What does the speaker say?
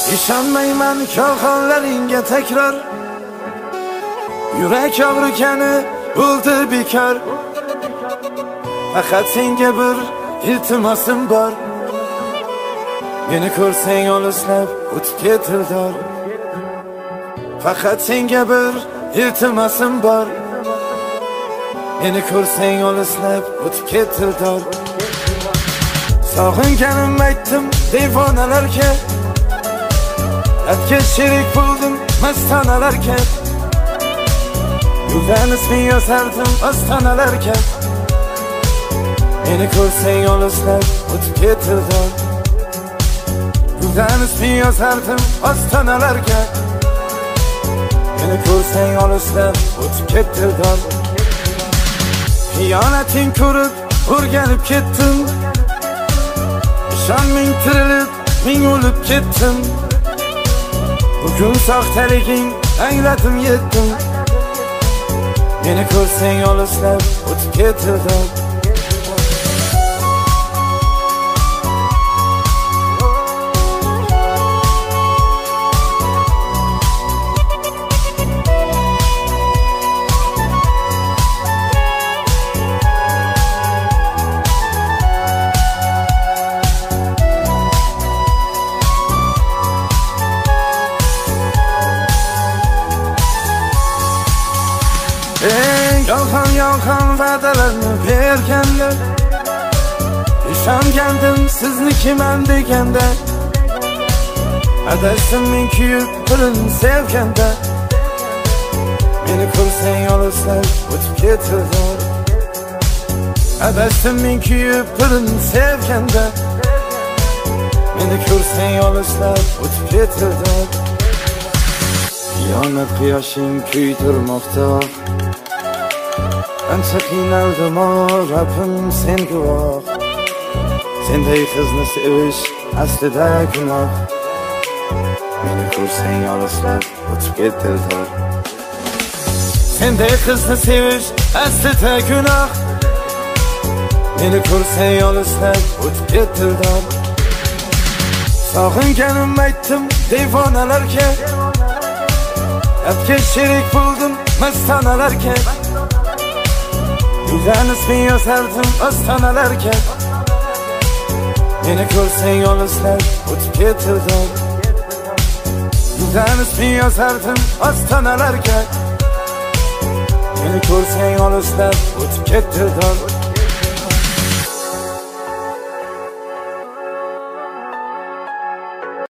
ishonmayman ko'rxonlaringga takror. Yurak og'rigani bo'ldi bekor. Faqat senga bir iltimosim bor. Meni ko'rsang olislab o'tib ketildor. Faqat senga bir iltimosim bor. Meni ko'rsang olislab o'tib ketildor. Sog'inganim aytdim devonalarga, atga sherik bo'ldim mastonalarga. Yo'ldan isming yozardim ostonalarga. Meni ko'rsang olislab o'tib ketildor. Yo'ldan isming yozardim ostonalarga. Meni ko'rsang olislab o'tib ketildor. Xiyonating ko'rib o'rganib ketdim. Ishon ming tirilib, ming o'lib ketdim. Bugun soxtaliging angladim yetdim. Meni ko'rsang olislab o'tib ketildor. Yolg'on va'dalarni berganlar, ishongandim siznikiman deganda. Adashdim men kuyib birini sevganda. Meni ko'rsang olislab o'tib ketildor. Adashdim men kuyib birini sevganda. Meni ko'rsang olislab o'tib ketildor. Xiyonat quyoshing kuydirmoqda. Ancha qiynaldim Rabbim sen guvoh. Senday qizni sevish aslida gunoh. Meni ko'rsang olislab o'tib ketildor. Senday qizni sevish aslida gunoh. Meni ko'rsang olislab o'tib ketildor. Sog'inganim aytdim devonalarga, atga sherik bo'ldim mastonalarga. Yo'ldan isming yozardim ostonalarga. Meni ko'rsang olislab o'tib ketildor. Yo'ldan isming yozardim ostonalarga. Meni ko'rsang olislab o'tib ketildor.